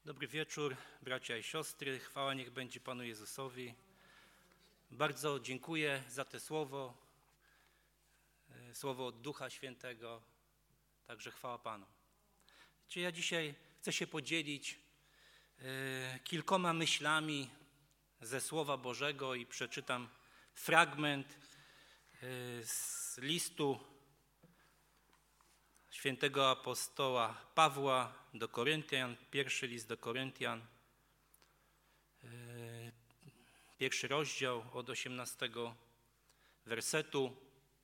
Dobry wieczór, bracia i siostry. Chwała niech będzie Panu Jezusowi. Bardzo dziękuję za to słowo od Ducha Świętego, także chwała Panu. Ja dzisiaj chcę się podzielić kilkoma myślami ze Słowa Bożego i przeczytam fragment z listu świętego apostoła Pawła do Koryntian, pierwszy list do Koryntian, pierwszy rozdział od 18 wersetu.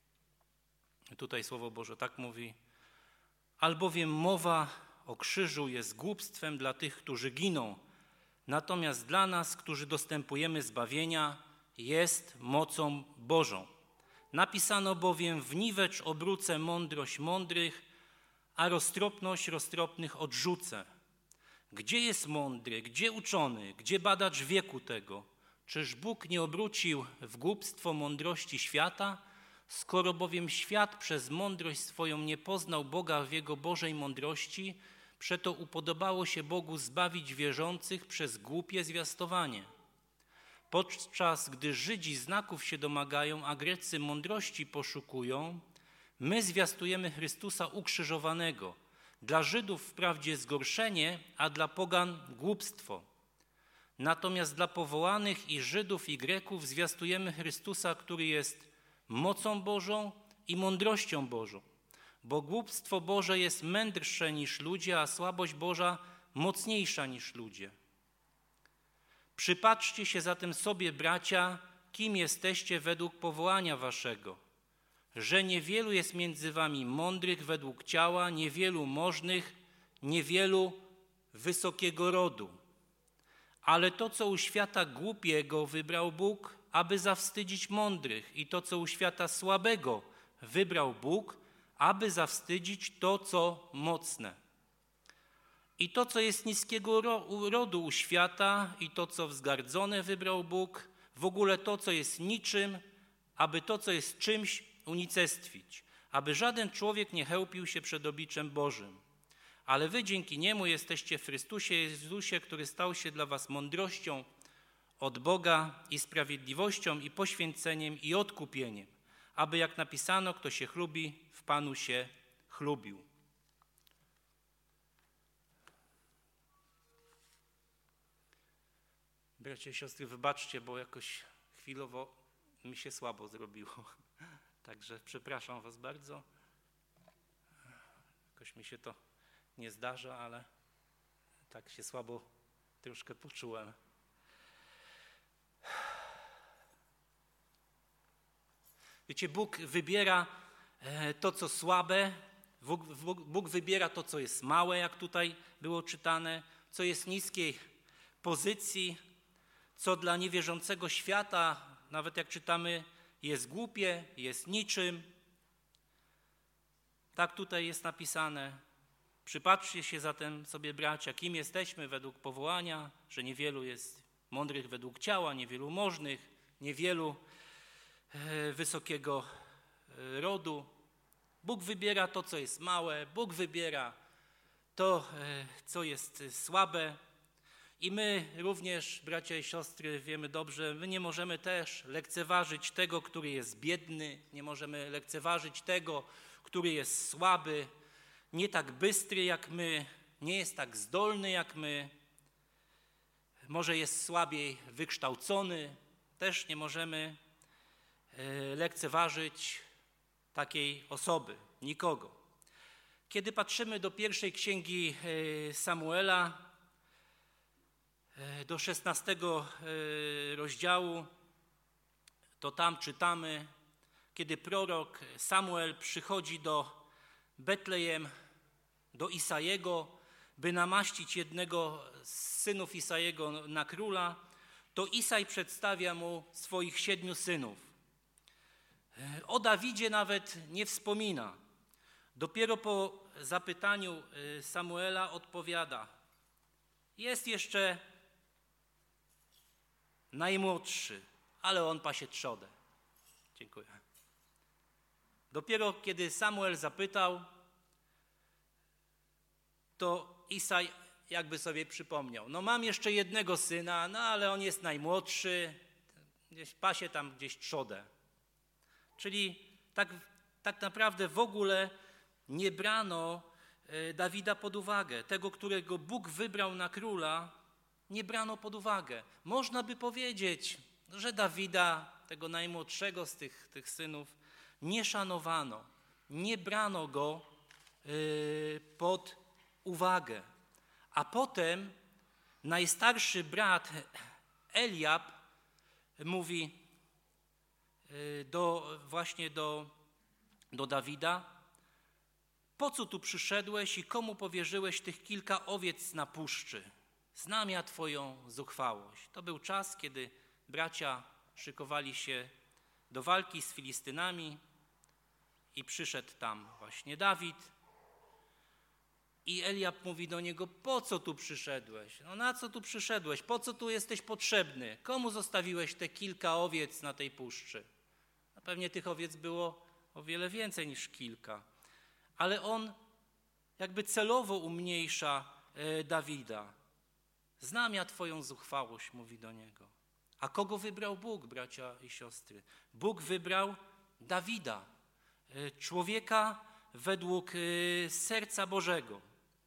Tutaj Słowo Boże tak mówi: albowiem mowa o krzyżu jest głupstwem dla tych, którzy giną, natomiast dla nas, którzy dostępujemy zbawienia, jest mocą Bożą. Napisano bowiem: w niwecz obrócę mądrość mądrych, a roztropność roztropnych odrzucę. Gdzie jest mądry, gdzie uczony, gdzie badacz wieku tego? Czyż Bóg nie obrócił w głupstwo mądrości świata? Skoro bowiem świat przez mądrość swoją nie poznał Boga w Jego Bożej mądrości, przeto upodobało się Bogu zbawić wierzących przez głupie zwiastowanie. Podczas gdy Żydzi znaków się domagają, a Grecy mądrości poszukują, my zwiastujemy Chrystusa ukrzyżowanego. Dla Żydów wprawdzie zgorszenie, a dla pogan głupstwo. Natomiast dla powołanych i Żydów i Greków zwiastujemy Chrystusa, który jest mocą Bożą i mądrością Bożą. Bo głupstwo Boże jest mędrsze niż ludzie, a słabość Boża mocniejsza niż ludzie. Przypatrzcie się zatem sobie, bracia, kim jesteście według powołania waszego. Że niewielu jest między wami mądrych według ciała, niewielu możnych, niewielu wysokiego rodu. Ale to, co u świata głupiego wybrał Bóg, aby zawstydzić mądrych, i to, co u świata słabego wybrał Bóg, aby zawstydzić to, co mocne. I to, co jest niskiego rodu u świata, i to, co wzgardzone wybrał Bóg, w ogóle to, co jest niczym, aby to, co jest czymś, unicestwić, aby żaden człowiek nie chełpił się przed obliczem Bożym. Ale wy dzięki Niemu jesteście w Chrystusie Jezusie, który stał się dla was mądrością od Boga i sprawiedliwością i poświęceniem i odkupieniem, aby jak napisano, kto się chlubi, w Panu się chlubił. Bracia i siostry, wybaczcie, bo jakoś chwilowo mi się słabo zrobiło. Także przepraszam was bardzo. Jakoś mi się to nie zdarza, ale tak się słabo troszkę poczułem. Wiecie, Bóg wybiera to, co słabe. Bóg wybiera to, co jest małe, jak tutaj było czytane, co jest niskiej pozycji, co dla niewierzącego świata, nawet jak czytamy, jest głupie, jest niczym. Tak tutaj jest napisane. Przypatrzcie się zatem sobie, bracia, kim jesteśmy według powołania, że niewielu jest mądrych według ciała, niewielu możnych, niewielu wysokiego rodu. Bóg wybiera to, co jest małe, Bóg wybiera to, co jest słabe. I my również, bracia i siostry, wiemy dobrze, my nie możemy też lekceważyć tego, który jest biedny, nie możemy lekceważyć tego, który jest słaby, nie tak bystry jak my, nie jest tak zdolny jak my, może jest słabiej wykształcony. Też nie możemy lekceważyć takiej osoby, nikogo. Kiedy patrzymy do pierwszej księgi Samuela, do 16 rozdziału, to tam czytamy, kiedy prorok Samuel przychodzi do Betlejem, do Isajego, by namaścić jednego z synów Isajego na króla, to Isaj przedstawia mu swoich 7 synów. O Dawidzie nawet nie wspomina. Dopiero po zapytaniu Samuela odpowiada: jest jeszcze najmłodszy, ale on pasie trzodę. Dziękuję. Dopiero kiedy Samuel zapytał, to Isaj jakby sobie przypomniał, no mam jeszcze jednego syna, no ale on jest najmłodszy, gdzieś pasie tam gdzieś trzodę. Czyli tak naprawdę w ogóle nie brano Dawida pod uwagę. Tego, którego Bóg wybrał na króla, nie brano pod uwagę. Można by powiedzieć, że Dawida, tego najmłodszego z tych synów, nie szanowano, nie brano go pod uwagę. A potem najstarszy brat Eliab mówi właśnie do Dawida: po co tu przyszedłeś i komu powierzyłeś tych kilka owiec na puszczy? Znam ja twoją zuchwałość. To był czas, kiedy bracia szykowali się do walki z Filistynami i przyszedł tam właśnie Dawid. I Eliab mówi do niego: po co tu przyszedłeś? No na co tu przyszedłeś? Po co tu jesteś potrzebny? Komu zostawiłeś te kilka owiec na tej puszczy? No pewnie tych owiec było o wiele więcej niż kilka. Ale on jakby celowo umniejsza Dawida. Znam ja twoją zuchwałość, mówi do niego. A kogo wybrał Bóg, bracia i siostry? Bóg wybrał Dawida, człowieka według serca Bożego.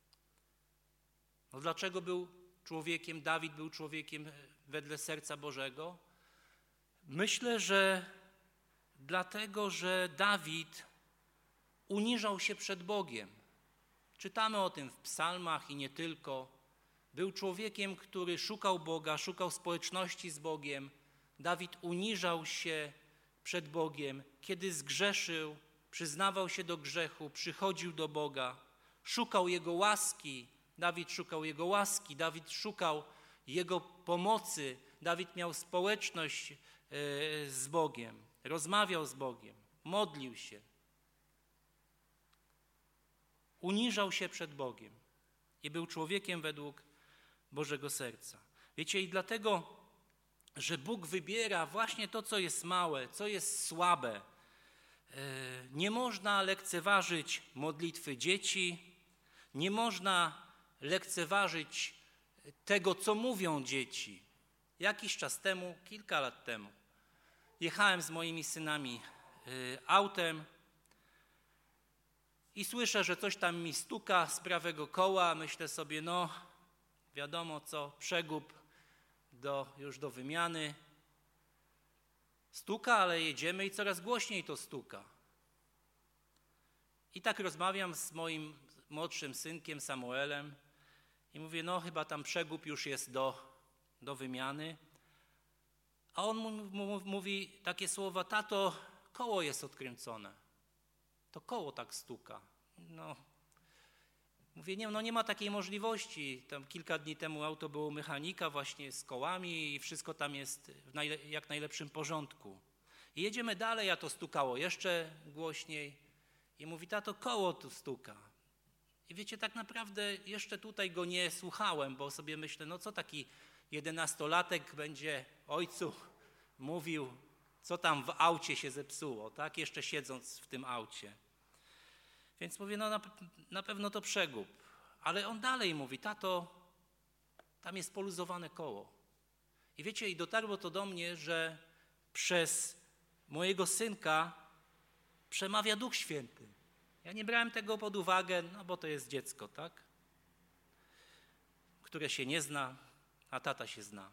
No dlaczego Dawid był człowiekiem wedle serca Bożego? Myślę, że dlatego, że Dawid uniżał się przed Bogiem. Czytamy o tym w psalmach i nie tylko. Był człowiekiem, który szukał Boga, szukał społeczności z Bogiem. Dawid uniżał się przed Bogiem. Kiedy zgrzeszył, przyznawał się do grzechu, przychodził do Boga, szukał Jego łaski. Dawid szukał Jego łaski, Dawid szukał Jego pomocy. Dawid miał społeczność z Bogiem, rozmawiał z Bogiem, modlił się. Uniżał się przed Bogiem i był człowiekiem według Bożego serca. Wiecie, i dlatego, że Bóg wybiera właśnie to, co jest małe, co jest słabe. Nie można lekceważyć modlitwy dzieci, nie można lekceważyć tego, co mówią dzieci. Jakiś czas temu, kilka lat temu, jechałem z moimi synami autem i słyszę, że coś tam mi stuka z prawego koła. Myślę sobie, no wiadomo co, przegub już do wymiany. Stuka, ale jedziemy i coraz głośniej to stuka. I tak rozmawiam z moim młodszym synkiem Samuelem i mówię, no chyba tam przegub już jest do wymiany. A on mówi takie słowa: tato, koło jest odkręcone. To koło tak stuka. No, mówię, nie ma takiej możliwości. Tam kilka dni temu auto było u mechanika właśnie z kołami i wszystko tam jest w jak najlepszym porządku. I jedziemy dalej, a to stukało jeszcze głośniej. I mówi, tato, koło tu stuka. I wiecie, tak naprawdę jeszcze tutaj go nie słuchałem, bo sobie myślę, no co taki 11-latek będzie ojcu mówił, co tam w aucie się zepsuło, tak? Jeszcze siedząc w tym aucie. Więc mówię, no na pewno to przegub. Ale on dalej mówi, tato, tam jest poluzowane koło. I wiecie, i dotarło to do mnie, że przez mojego synka przemawia Duch Święty. Ja nie brałem tego pod uwagę, no bo to jest dziecko, tak? Które się nie zna, a tata się zna.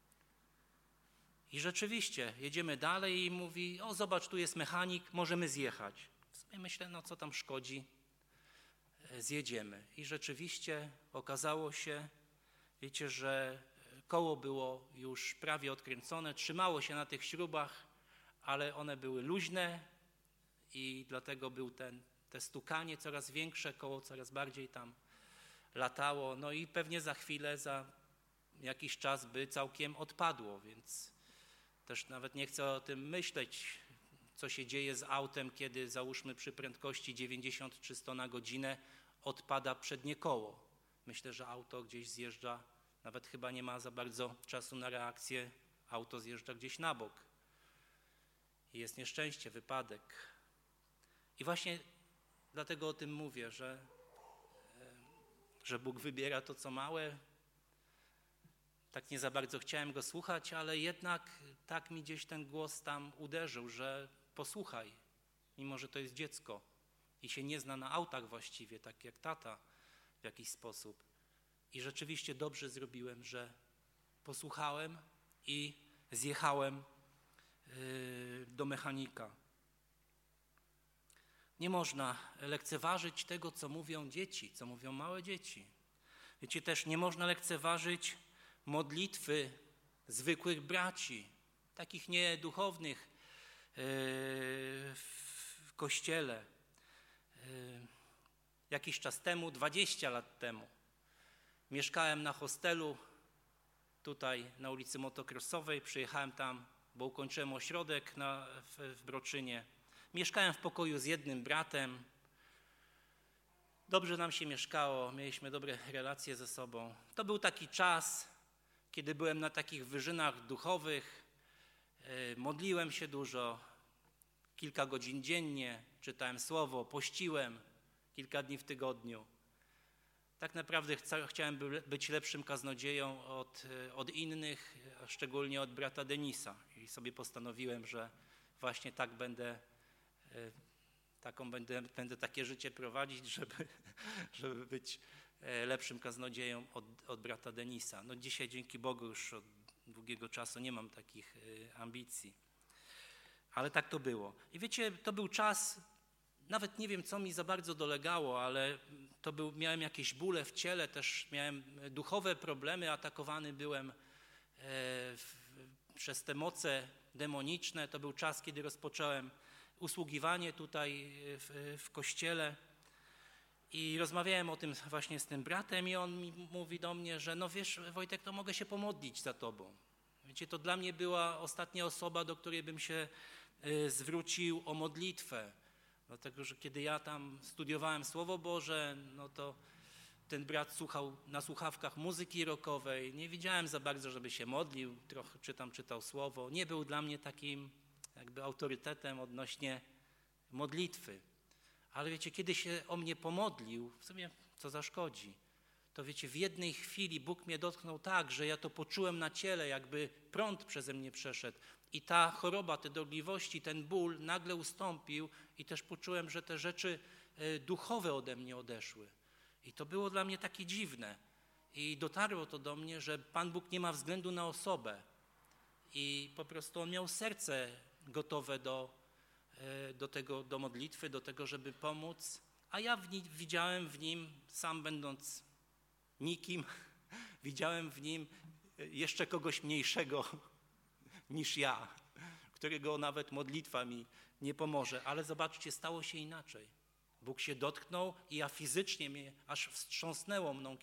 I rzeczywiście jedziemy dalej i mówi, o zobacz, tu jest mechanik, możemy zjechać. W sumie myślę, no co tam szkodzi, zjedziemy. I rzeczywiście okazało się, wiecie, że koło było już prawie odkręcone, trzymało się na tych śrubach, ale one były luźne i dlatego był te stukanie coraz większe, koło coraz bardziej tam latało. No i pewnie za chwilę, za jakiś czas by całkiem odpadło, więc też nawet nie chcę o tym myśleć, co się dzieje z autem, kiedy załóżmy przy prędkości 90 czy 100 na godzinę odpada przednie koło. Myślę, że auto gdzieś zjeżdża, nawet chyba nie ma za bardzo czasu na reakcję, auto zjeżdża gdzieś na bok. I jest nieszczęście, wypadek. I właśnie dlatego o tym mówię, że Bóg wybiera to, co małe. Tak nie za bardzo chciałem go słuchać, ale jednak tak mi gdzieś ten głos tam uderzył, że posłuchaj, mimo że to jest dziecko i się nie zna na autach właściwie, tak jak tata w jakiś sposób. I rzeczywiście dobrze zrobiłem, że posłuchałem i zjechałem do mechanika. Nie można lekceważyć tego, co mówią dzieci, co mówią małe dzieci. Wiecie, też nie można lekceważyć modlitwy zwykłych braci, takich nieduchownych w kościele. Jakiś czas temu, 20 lat temu, mieszkałem na hostelu tutaj na ulicy Motocrossowej. Przyjechałem tam, bo ukończyłem ośrodek w Broczynie. Mieszkałem w pokoju z jednym bratem. Dobrze nam się mieszkało, mieliśmy dobre relacje ze sobą. To był taki czas, kiedy byłem na takich wyżynach duchowych, modliłem się dużo, kilka godzin dziennie, czytałem słowo, pościłem kilka dni w tygodniu. Tak naprawdę chciałem być lepszym kaznodzieją od innych, a szczególnie od brata Denisa. I sobie postanowiłem, że właśnie tak będę takie życie prowadzić, żeby być lepszym kaznodzieją od brata Denisa. No dzisiaj dzięki Bogu już od długiego czasu nie mam takich ambicji. Ale tak to było. I wiecie, to był czas, nawet nie wiem, co mi za bardzo dolegało, ale miałem jakieś bóle w ciele, też miałem duchowe problemy, atakowany byłem przez te moce demoniczne. To był czas, kiedy rozpocząłem usługiwanie tutaj w kościele i rozmawiałem o tym właśnie z tym bratem i on mi mówi do mnie, że no wiesz, Wojtek, to mogę się pomodlić za tobą. Wiecie, to dla mnie była ostatnia osoba, do której bym się zwrócił o modlitwę. Dlatego, że kiedy ja tam studiowałem Słowo Boże, no to ten brat słuchał na słuchawkach muzyki rockowej. Nie widziałem za bardzo, żeby się modlił, trochę czytał Słowo. Nie był dla mnie takim jakby autorytetem odnośnie modlitwy. Ale wiecie, kiedy się o mnie pomodlił, w sumie co zaszkodzi, to wiecie, w jednej chwili Bóg mnie dotknął tak, że ja to poczułem na ciele, jakby prąd przeze mnie przeszedł. I ta choroba, te dolegliwości, ten ból nagle ustąpił i też poczułem, że te rzeczy duchowe ode mnie odeszły. I to było dla mnie takie dziwne. I dotarło to do mnie, że Pan Bóg nie ma względu na osobę. I po prostu On miał serce gotowe do modlitwy, do tego, żeby pomóc. A ja widziałem w Nim, sam będąc nikim, widziałem w Nim jeszcze kogoś mniejszego niż ja, którego nawet modlitwa mi nie pomoże. Ale zobaczcie, stało się inaczej. Bóg się dotknął i ja fizycznie mnie aż wstrząsnęło mną,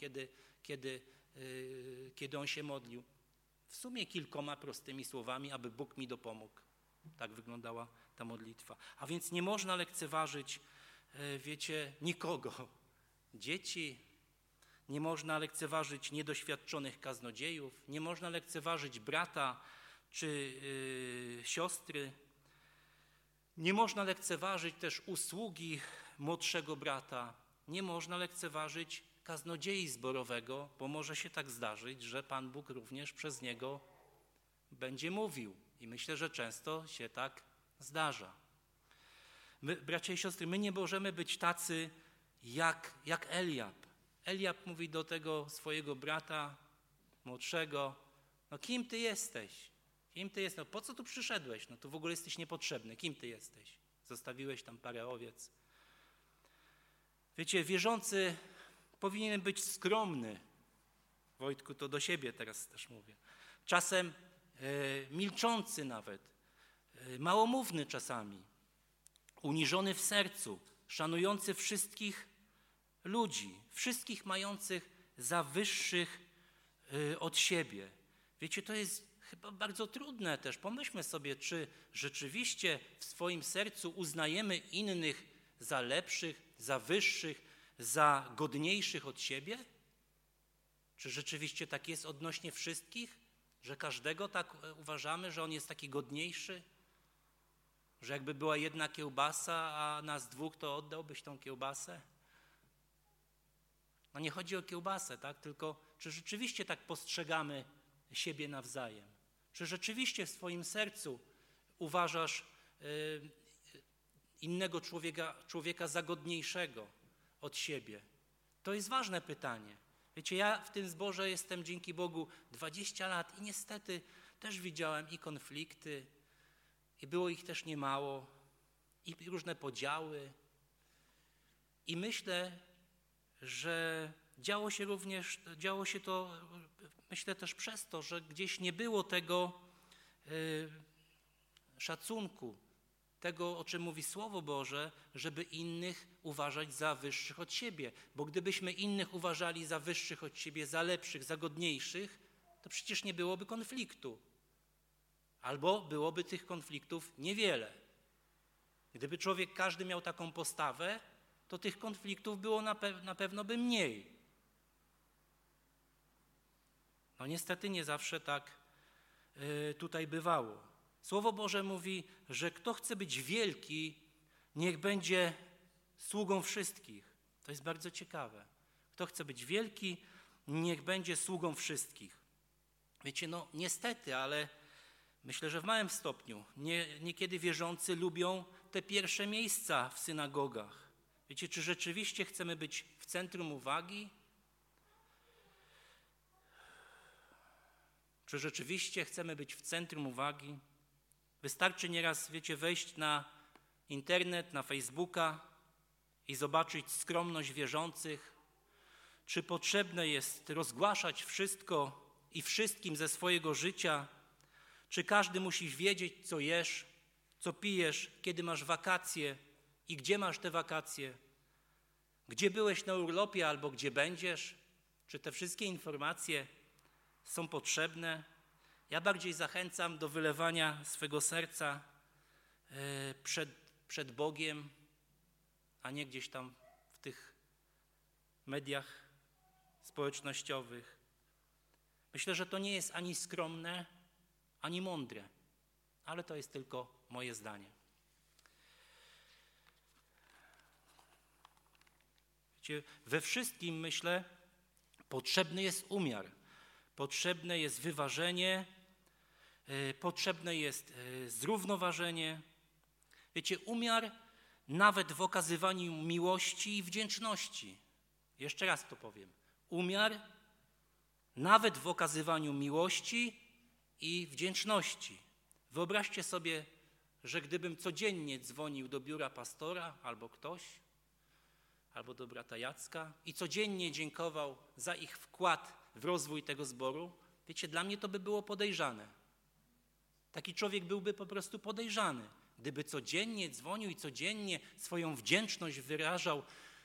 kiedy On się modlił. W sumie kilkoma prostymi słowami, aby Bóg mi dopomógł. Tak wyglądała ta modlitwa. A więc nie można lekceważyć, wiecie, nikogo. Dzieci, nie można lekceważyć niedoświadczonych kaznodziejów, nie można lekceważyć brata czy siostry. Nie można lekceważyć też usługi młodszego brata. Nie można lekceważyć kaznodziei zborowego, bo może się tak zdarzyć, że Pan Bóg również przez niego będzie mówił. I myślę, że często się tak zdarza. My, bracia i siostry, my nie możemy być tacy jak Eliab. Eliab mówi do tego swojego brata młodszego, no kim ty jesteś? Kim ty jesteś? No po co tu przyszedłeś? No tu w ogóle jesteś niepotrzebny. Kim ty jesteś? Zostawiłeś tam parę owiec. Wiecie, wierzący powinien być skromny. Wojtku, to do siebie teraz też mówię. Czasem milczący nawet, małomówny czasami, uniżony w sercu, szanujący wszystkich ludzi, wszystkich mających za wyższych od siebie. Wiecie, to jest chyba bardzo trudne też. Pomyślmy sobie, czy rzeczywiście w swoim sercu uznajemy innych za lepszych, za wyższych, za godniejszych od siebie? Czy rzeczywiście tak jest odnośnie wszystkich? Że każdego tak uważamy, że on jest taki godniejszy? Że jakby była jedna kiełbasa, a nas dwóch, to oddałbyś tą kiełbasę? No nie chodzi o kiełbasę, tak? Tylko czy rzeczywiście tak postrzegamy siebie nawzajem? Czy rzeczywiście w swoim sercu uważasz innego człowieka za godniejszego od siebie? To jest ważne pytanie. Wiecie, ja w tym zborze jestem dzięki Bogu 20 lat i niestety też widziałem i konflikty, i było ich też niemało, i różne podziały. I myślę, że działo się to, myślę też przez to, że gdzieś nie było tego szacunku, tego, o czym mówi Słowo Boże, żeby innych uważać za wyższych od siebie. Bo gdybyśmy innych uważali za wyższych od siebie, za lepszych, za godniejszych, to przecież nie byłoby konfliktu. Albo byłoby tych konfliktów niewiele. Gdyby człowiek każdy miał taką postawę, to tych konfliktów było na pewno by mniej. No niestety nie zawsze tak tutaj bywało. Słowo Boże mówi, że kto chce być wielki, niech będzie sługą wszystkich. To jest bardzo ciekawe. Kto chce być wielki, niech będzie sługą wszystkich. Wiecie, no niestety, ale myślę, że w małym stopniu niekiedy wierzący lubią te pierwsze miejsca w synagogach. Wiecie, czy rzeczywiście chcemy być w centrum uwagi? Czy rzeczywiście chcemy być w centrum uwagi? Wystarczy nieraz, wiecie, wejść na internet, na Facebooka i zobaczyć skromność wierzących. Czy potrzebne jest rozgłaszać wszystko i wszystkim ze swojego życia? Czy każdy musi wiedzieć, co jesz, co pijesz, kiedy masz wakacje i gdzie masz te wakacje? Gdzie byłeś na urlopie albo gdzie będziesz? Czy te wszystkie informacje są potrzebne? Ja bardziej zachęcam do wylewania swego serca przed Bogiem, a nie gdzieś tam w tych mediach społecznościowych. Myślę, że to nie jest ani skromne, ani mądre, ale to jest tylko moje zdanie. Wiecie, we wszystkim, myślę, potrzebny jest umiar, potrzebne jest wyważenie, potrzebne jest zrównoważenie. Wiecie, umiar nawet w okazywaniu miłości i wdzięczności. Jeszcze raz to powiem. Umiar nawet w okazywaniu miłości i wdzięczności. Wyobraźcie sobie, że gdybym codziennie dzwonił do biura pastora albo ktoś, albo do brata Jacka i codziennie dziękował za ich wkład w rozwój tego zboru, wiecie, dla mnie to by było podejrzane. Taki człowiek byłby po prostu podejrzany. Gdyby codziennie dzwonił i codziennie swoją wdzięczność wyrażał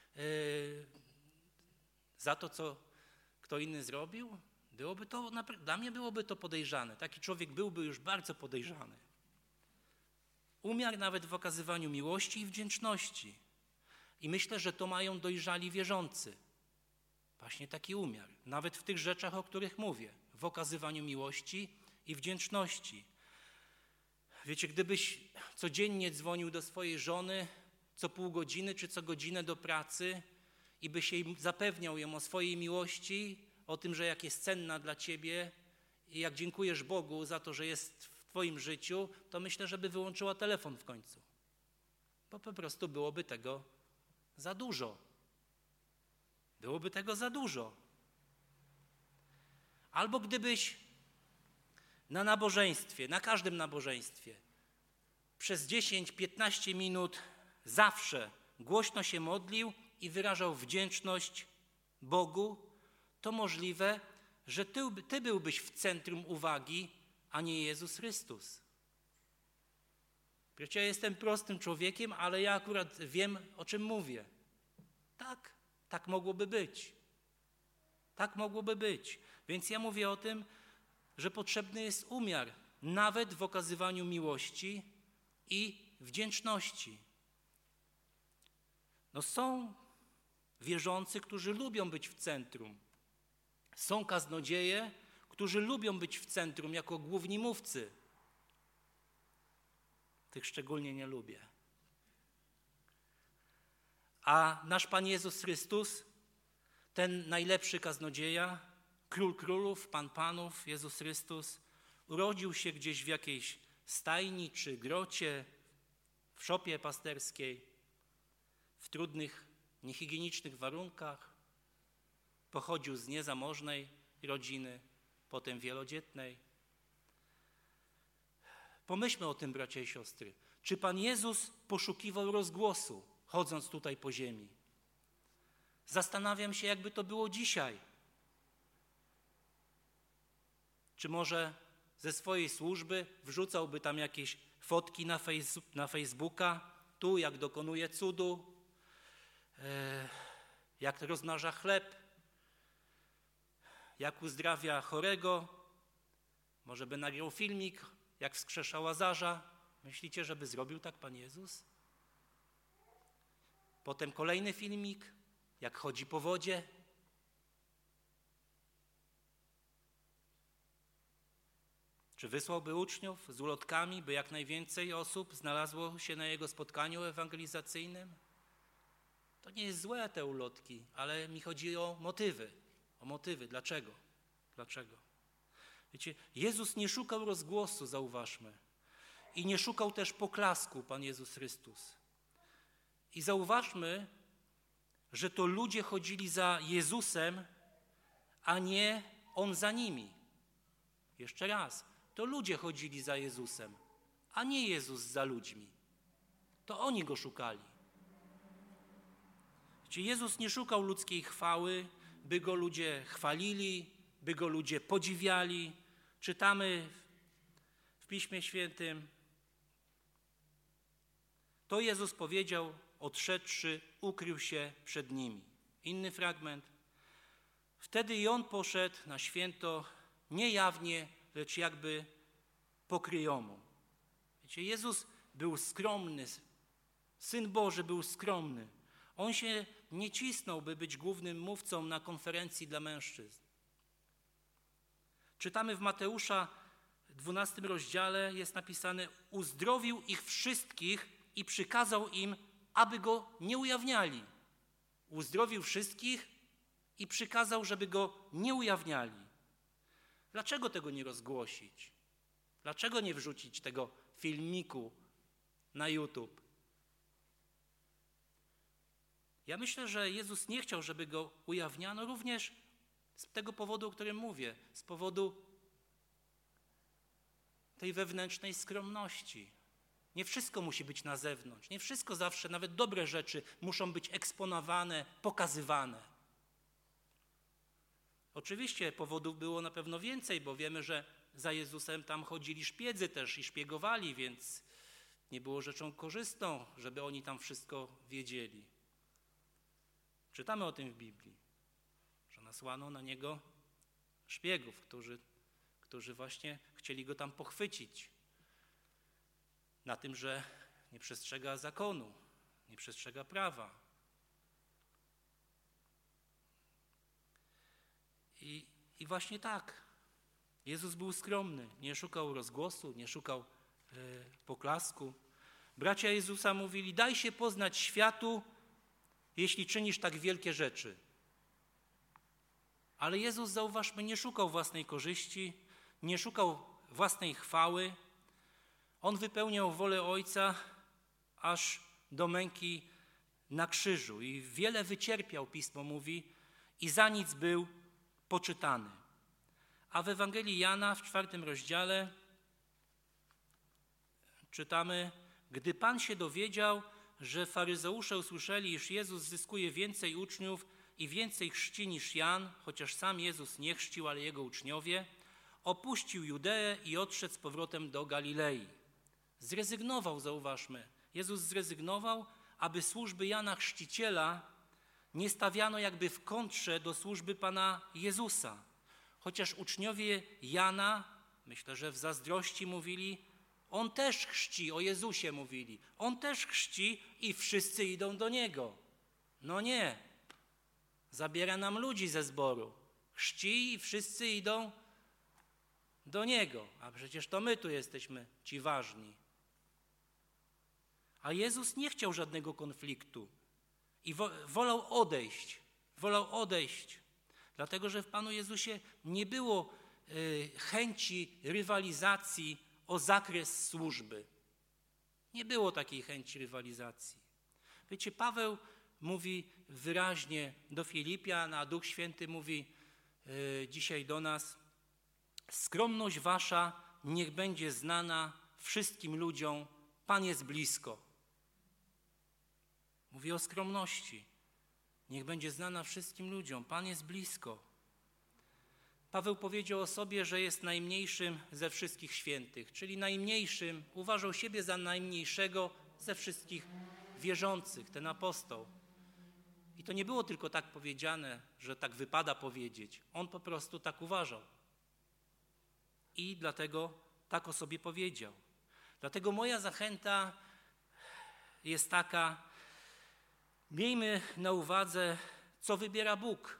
za to, co kto inny zrobił, dla mnie byłoby to podejrzane. Taki człowiek byłby już bardzo podejrzany. Umiar nawet w okazywaniu miłości i wdzięczności. I myślę, że to mają dojrzali wierzący. Właśnie taki umiar. Nawet w tych rzeczach, o których mówię. W okazywaniu miłości i wdzięczności. Wiecie, gdybyś codziennie dzwonił do swojej żony co pół godziny czy co godzinę do pracy i byś jej zapewniał ją o swojej miłości, o tym, że jak jest cenna dla ciebie i jak dziękujesz Bogu za to, że jest w twoim życiu, to myślę, że by wyłączyła telefon w końcu. Bo po prostu byłoby tego za dużo. Byłoby tego za dużo. Albo gdybyś na nabożeństwie, na każdym nabożeństwie przez 10-15 minut zawsze głośno się modlił i wyrażał wdzięczność Bogu, to możliwe, że ty byłbyś w centrum uwagi, a nie Jezus Chrystus. Wiecie, ja jestem prostym człowiekiem, ale ja akurat wiem, o czym mówię. Tak mogłoby być. Tak mogłoby być. Więc ja mówię o tym, że potrzebny jest umiar, nawet w okazywaniu miłości i wdzięczności. No są wierzący, którzy lubią być w centrum. Są kaznodzieje, którzy lubią być w centrum jako główni mówcy. Tych szczególnie nie lubię. A nasz Pan Jezus Chrystus ten najlepszy kaznodzieja, król królów, pan panów, Jezus Chrystus, urodził się gdzieś w jakiejś stajni czy grocie, w szopie pasterskiej, w trudnych, niehigienicznych warunkach. Pochodził z niezamożnej rodziny, potem wielodzietnej. Pomyślmy o tym, bracia i siostry. Czy Pan Jezus poszukiwał rozgłosu, chodząc tutaj po ziemi? Zastanawiam się, jakby to było dzisiaj. Czy może ze swojej służby wrzucałby tam jakieś fotki na Facebooka, tu jak dokonuje cudu, jak rozmnaża chleb, jak uzdrawia chorego, może by nagrał filmik, jak wskrzesza Łazarza. Myślicie, żeby zrobił tak Pan Jezus? Potem kolejny filmik, jak chodzi po wodzie. Czy wysłałby uczniów z ulotkami, by jak najwięcej osób znalazło się na jego spotkaniu ewangelizacyjnym? To nie jest złe, te ulotki, ale mi chodzi o motywy. O motywy. Dlaczego? Dlaczego? Wiecie, Jezus nie szukał rozgłosu, zauważmy. I nie szukał też poklasku, Pan Jezus Chrystus. I zauważmy, że to ludzie chodzili za Jezusem, a nie On za nimi. Jeszcze raz. To ludzie chodzili za Jezusem, a nie Jezus za ludźmi. To oni Go szukali. Wiecie, Jezus nie szukał ludzkiej chwały, by Go ludzie chwalili, by Go ludzie podziwiali. Czytamy w Piśmie Świętym. To Jezus powiedział, odszedłszy, ukrył się przed nimi. Inny fragment. Wtedy i On poszedł na święto nie jawnie, lecz jakby pokryjomu. Wiecie, Jezus był skromny. Syn Boży był skromny. On się nie cisnął, by być głównym mówcą na konferencji dla mężczyzn. Czytamy w Mateusza 12 rozdziale, jest napisane: uzdrowił ich wszystkich i przykazał im, aby Go nie ujawniali. Uzdrowił wszystkich i przykazał, żeby Go nie ujawniali. Dlaczego tego nie rozgłosić? Dlaczego nie wrzucić tego filmiku na YouTube? Ja myślę, że Jezus nie chciał, żeby Go ujawniano również z tego powodu, o którym mówię, z powodu tej wewnętrznej skromności. Nie wszystko musi być na zewnątrz, nie wszystko zawsze, nawet dobre rzeczy muszą być eksponowane, pokazywane. Oczywiście powodów było na pewno więcej, bo wiemy, że za Jezusem tam chodzili szpiedzy też i szpiegowali, więc nie było rzeczą korzystną, żeby oni tam wszystko wiedzieli. Czytamy o tym w Biblii, że nasłano na niego szpiegów, którzy właśnie chcieli go tam pochwycić na tym, że nie przestrzega zakonu, nie przestrzega prawa. I właśnie tak, Jezus był skromny, nie szukał rozgłosu, nie szukał poklasku. Bracia Jezusa mówili: daj się poznać światu, jeśli czynisz tak wielkie rzeczy. Ale Jezus, zauważmy, nie szukał własnej korzyści, nie szukał własnej chwały. On wypełniał wolę Ojca aż do męki na krzyżu i wiele wycierpiał, Pismo mówi, i za nic był poczytany. A w Ewangelii Jana w 4 rozdziale czytamy: gdy Pan się dowiedział, że faryzeusze usłyszeli, iż Jezus zyskuje więcej uczniów i więcej chrzci niż Jan, chociaż sam Jezus nie chrzcił, ale jego uczniowie, opuścił Judeę i odszedł z powrotem do Galilei. Zrezygnował, zauważmy. Jezus zrezygnował, aby służby Jana Chrzciciela nie stawiano jakby w kontrze do służby Pana Jezusa. Chociaż uczniowie Jana, myślę, że w zazdrości mówili: on też chrzci, o Jezusie mówili. On też chrzci i wszyscy idą do Niego. No nie. Zabiera nam ludzi ze zboru. Chrzci i wszyscy idą do Niego. A przecież to my tu jesteśmy ci ważni. A Jezus nie chciał żadnego konfliktu i wolał odejść. Wolał odejść, dlatego że w Panu Jezusie nie było chęci rywalizacji o zakres służby. Nie było takiej chęci rywalizacji. Wiecie, Paweł mówi wyraźnie do Filipian, a Duch Święty mówi dzisiaj do nas: skromność wasza niech będzie znana wszystkim ludziom, Pan jest blisko. Mówi o skromności. Niech będzie znana wszystkim ludziom, Pan jest blisko. Paweł powiedział o sobie, że jest najmniejszym ze wszystkich świętych, czyli najmniejszym, uważał siebie za najmniejszego ze wszystkich wierzących, ten apostoł. I to nie było tylko tak powiedziane, że tak wypada powiedzieć. On po prostu tak uważał. I dlatego tak o sobie powiedział. Dlatego moja zachęta jest taka: miejmy na uwadze, co wybiera Bóg.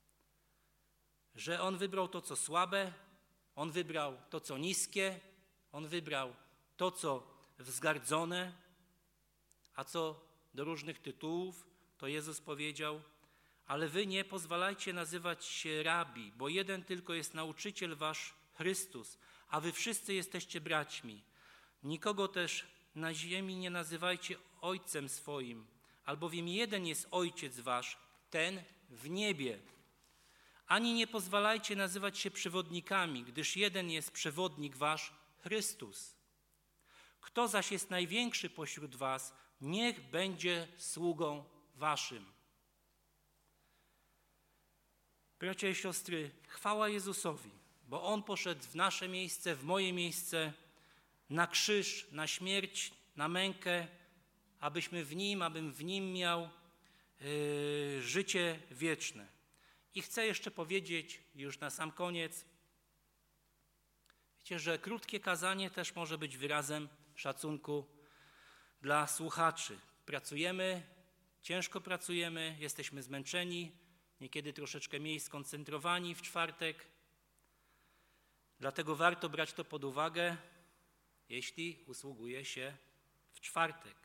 Że On wybrał to, co słabe, On wybrał to, co niskie, On wybrał to, co wzgardzone, a co do różnych tytułów, to Jezus powiedział: ale wy nie pozwalajcie nazywać się rabi, bo jeden tylko jest nauczyciel wasz, Chrystus, a wy wszyscy jesteście braćmi. Nikogo też na ziemi nie nazywajcie ojcem swoim, albowiem jeden jest ojciec wasz, ten w niebie. Ani nie pozwalajcie nazywać się przewodnikami, gdyż jeden jest przewodnik wasz, Chrystus. Kto zaś jest największy pośród was, niech będzie sługą waszym. Bracia i siostry, chwała Jezusowi, bo On poszedł w nasze miejsce, w moje miejsce, na krzyż, na śmierć, na mękę, abym w Nim miał życie wieczne. I chcę jeszcze powiedzieć, już na sam koniec, wiecie, że krótkie kazanie też może być wyrazem szacunku dla słuchaczy. Pracujemy, ciężko pracujemy, jesteśmy zmęczeni, niekiedy troszeczkę mniej skoncentrowani w czwartek. Dlatego warto brać to pod uwagę, jeśli usługuje się w czwartek.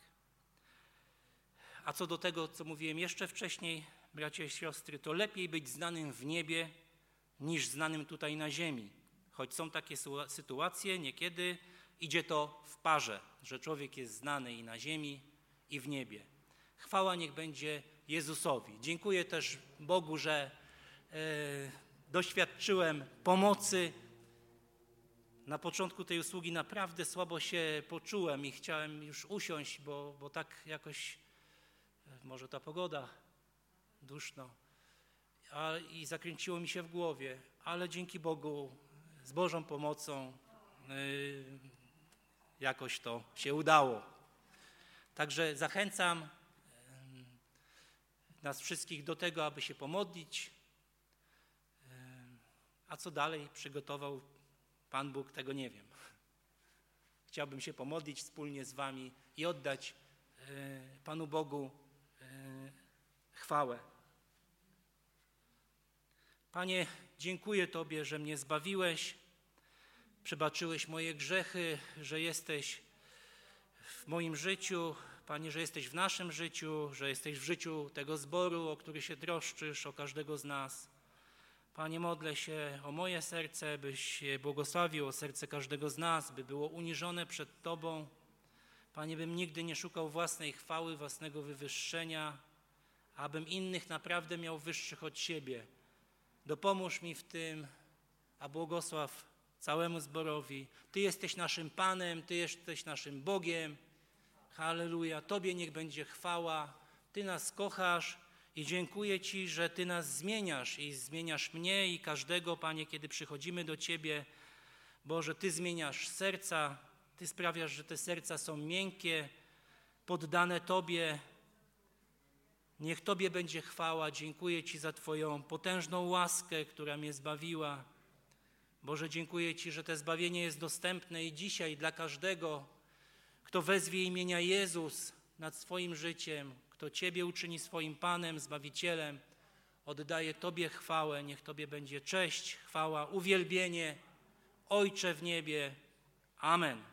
A co do tego, co mówiłem jeszcze wcześniej, bracia i siostry, to lepiej być znanym w niebie, niż znanym tutaj na ziemi. Choć są takie sytuacje, niekiedy idzie to w parze, że człowiek jest znany i na ziemi, i w niebie. Chwała niech będzie Jezusowi. Dziękuję też Bogu, że doświadczyłem pomocy. Na początku tej usługi naprawdę słabo się poczułem i chciałem już usiąść, bo tak jakoś, może ta pogoda, duszno, i zakręciło mi się w głowie, ale dzięki Bogu, z Bożą pomocą jakoś to się udało. Także zachęcam nas wszystkich do tego, aby się pomodlić, a co dalej przygotował Pan Bóg, tego nie wiem. Chciałbym się pomodlić wspólnie z wami i oddać Panu Bogu chwałę. Panie, dziękuję Tobie, że mnie zbawiłeś, przebaczyłeś moje grzechy, że jesteś w moim życiu, Panie, że jesteś w naszym życiu, że jesteś w życiu tego zboru, o który się troszczysz, o każdego z nas. Panie, modlę się o moje serce, byś je błogosławił, o serce każdego z nas, by było uniżone przed Tobą. Panie, bym nigdy nie szukał własnej chwały, własnego wywyższenia, abym innych naprawdę miał wyższych od siebie. Dopomóż mi w tym, a błogosław całemu zborowi. Ty jesteś naszym Panem, Ty jesteś naszym Bogiem. Halleluja, Tobie niech będzie chwała. Ty nas kochasz i dziękuję Ci, że Ty nas zmieniasz i zmieniasz mnie i każdego, Panie, kiedy przychodzimy do Ciebie. Boże, Ty zmieniasz serca, Ty sprawiasz, że te serca są miękkie, poddane Tobie. Niech Tobie będzie chwała. Dziękuję Ci za Twoją potężną łaskę, która mnie zbawiła. Boże, dziękuję Ci, że to zbawienie jest dostępne i dzisiaj dla każdego, kto wezwie imienia Jezus nad swoim życiem, kto Ciebie uczyni swoim Panem, Zbawicielem, oddaję Tobie chwałę. Niech Tobie będzie cześć, chwała, uwielbienie, Ojcze w niebie. Amen.